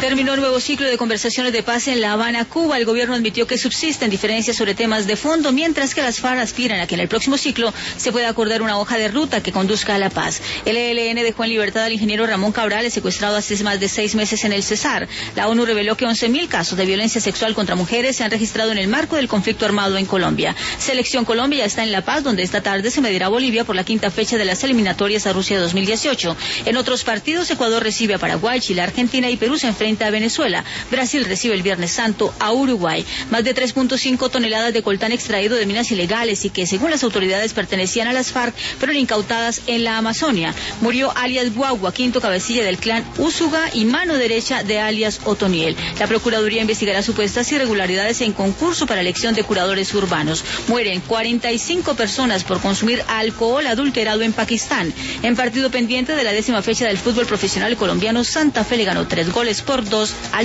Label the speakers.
Speaker 1: Terminó el nuevo ciclo de conversaciones de paz en La Habana, Cuba. El gobierno admitió que subsisten diferencias sobre temas de fondo, mientras que las FARC aspiran a que en el próximo ciclo se pueda acordar una hoja de ruta que conduzca a la paz. El ELN dejó en libertad al ingeniero Ramón Cabrales, secuestrado hace más de 6 meses en el Cesar. La ONU reveló que 11.000 casos de violencia sexual contra mujeres se han registrado en el marco del conflicto armado en Colombia. Selección Colombia ya está en La Paz, donde esta tarde se medirá Bolivia por la quinta fecha de las eliminatorias a Rusia 2018. En otros partidos, Ecuador recibe a Paraguay, Chile, Argentina y Perú se enfrenta a Venezuela. Brasil recibe el Viernes Santo a Uruguay. Más de 3.5 toneladas de coltán extraído de minas ilegales y que, según las autoridades, pertenecían a las FARC, fueron incautadas en la Amazonia. Murió alias Guagua, quinto cabecilla del clan Úsuga y mano derecha de alias Otoniel. La Procuraduría investigará supuestas irregularidades en concurso para elección de curadores urbanos. Mueren 45 personas por consumir alcohol adulterado en Pakistán. En partido pendiente de la 10ª fecha del fútbol profesional colombiano, Santa Fe le ganó 3 goles por 2 al